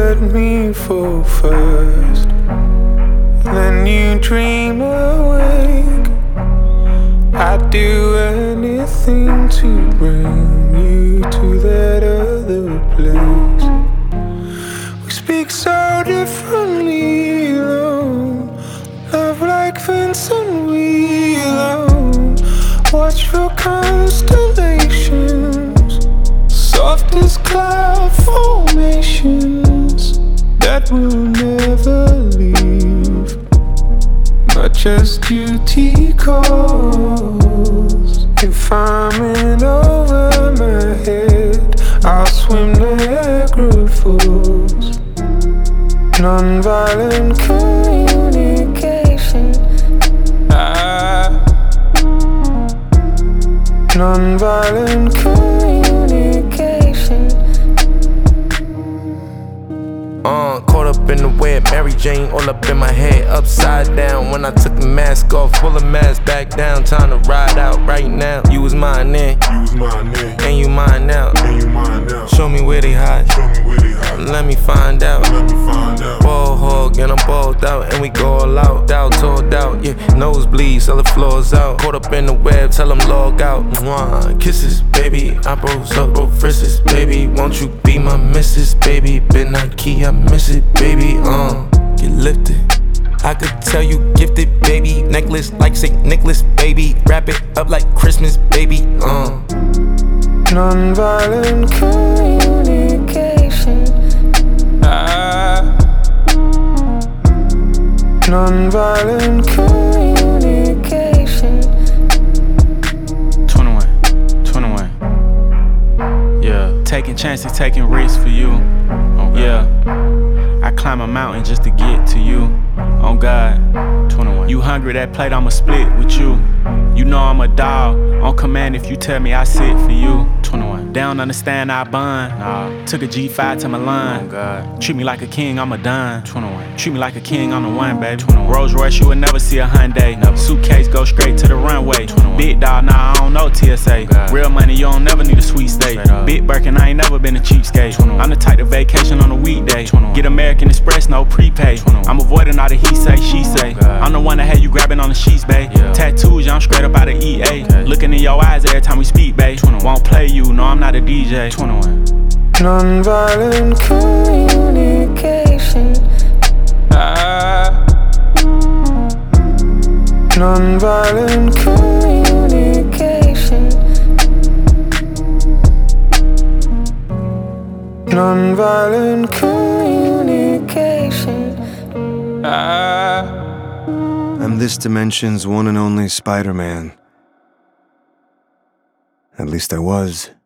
let me fall first. Then you dream awake. I'd do anything to bring you to that other place. We speak so differently, though. Love like Vincent Wheeler. Watch for constellations, soft as cloud formations that will never leave, much as duty calls. If I'm in over my head, I'll swim Niagara Falls. Nonviolent communication. Nonviolent communication. Caught up in the web, Mary Jane all up in my head, upside down. When I took the mask off, pull the mask back down. Time to ride out right now. You was mine then, and you mine now. Show me where they hide, let me find out. Ball hog and I'm balled out, and we go all out. Doubt, told out, yeah, nosebleeds, till the floors out. Caught up in the web, tell them log out. Mwah, kisses, baby, I broke up, broke frisses, baby. Won't you be my missus, baby? Been not key, I miss it, baby. Get lifted. I could tell you gifted, baby. Necklace like St. Nicholas, baby. Wrap it up like Christmas, baby. Nonviolent communication. Nonviolent communication. 21. Yeah, taking chances, taking risks for you. Yeah, I climb a mountain just to get to you. Oh God, 21. You hungry, that plate I'ma split with you. You know I'm a dog, on command if you tell me I sit for you. 21. They don't understand I bun. Nah. Took a G5 to Milan. Oh God. Treat me like a king, I'm a dime. 21. Treat me like a king, I'm the one, baby. 21. Rolls Royce, you would never see a Hyundai. Never. Suitcase go straight to the runway. 21. Big dog, nah, I don't know TSA. Oh real money, you don't never need a sweet state. Big Birkin, I ain't never been a cheapskate. 21. I'm the type to vacation on a weekday. 21. Get American Express, no prepay. 21. I'm avoiding all the he say, she say. I'm the one that had you grabbing on the sheets, babe. Yeah. Tattoos, yeah, I'm straight up out of EA. Okay. Looking in your eyes every time we speak, babe. 21. Won't play you, no, I'm not a DJ. 21. Nonviolent communication. Nonviolent communication. Nonviolent communication. I'm this dimension's one and only Spider-Man. At least I was.